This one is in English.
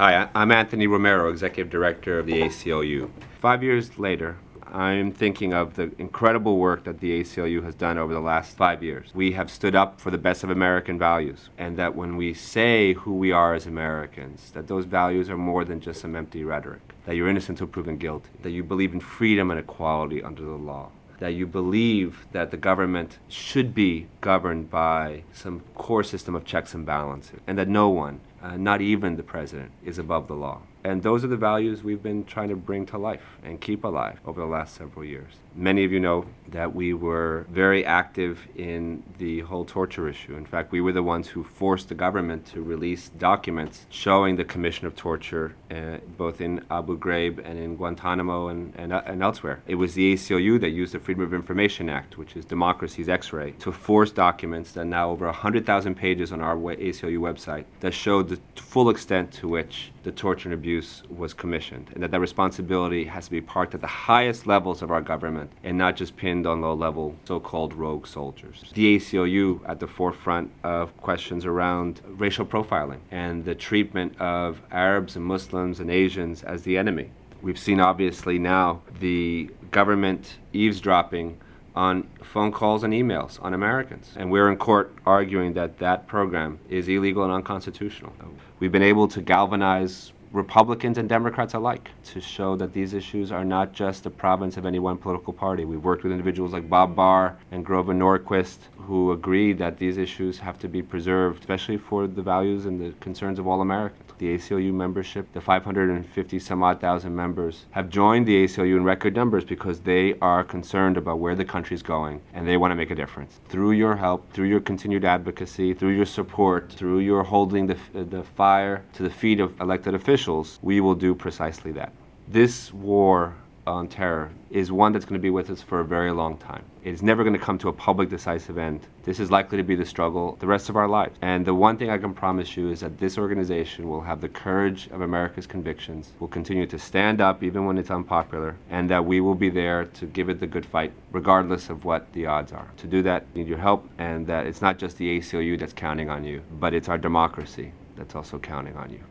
Hi, I'm Anthony Romero, Executive Director of the ACLU. 5 years later, I'm thinking of the incredible work that the ACLU has done over the last 5 years. We have stood up for the best of American values, and that when we say who we are as Americans, that those values are more than just some empty rhetoric, that you're innocent until proven guilty, that you believe in freedom and equality under the law, that you believe that the government should be governed by some core system of checks and balances, and that no one, not even the president, is above the law. And those are the values we've been trying to bring to life and keep alive over the last several years. Many of you know that we were very active in the whole torture issue. In fact, we were the ones who forced the government to release documents showing the commission of torture both in Abu Ghraib and in Guantanamo and elsewhere. It was the ACLU that used the Freedom of Information Act, which is democracy's X-ray, to force documents that now over 100,000 pages on our ACLU website that showed the full extent to which the torture and abuse was commissioned, and that responsibility has to be parked at the highest levels of our government and not just pinned on low-level so-called rogue soldiers. The ACLU at the forefront of questions around racial profiling and the treatment of Arabs and Muslims and Asians as the enemy. We've seen obviously now the government eavesdropping on phone calls and emails on Americans. And we're in court arguing that that program is illegal and unconstitutional. We've been able to galvanize Republicans and Democrats alike to show that these issues are not just the province of any one political party. We've worked with individuals like Bob Barr and Grover Norquist who agree that these issues have to be preserved, especially for the values and the concerns of all Americans. The ACLU membership, the 550 some odd thousand members, have joined the ACLU in record numbers because they are concerned about where the country's going and they want to make a difference. Through your help, through your continued advocacy, through your support, through your holding the fire to the feet of elected officials, we will do precisely that. This war on terror is one that's going to be with us for a very long time. It's never going to come to a public decisive end. This is likely to be the struggle the rest of our lives. And the one thing I can promise you is that this organization will have the courage of America's convictions, will continue to stand up even when it's unpopular, and that we will be there to give it the good fight, regardless of what the odds are. To do that, we need your help, and that it's not just the ACLU that's counting on you, but it's our democracy that's also counting on you.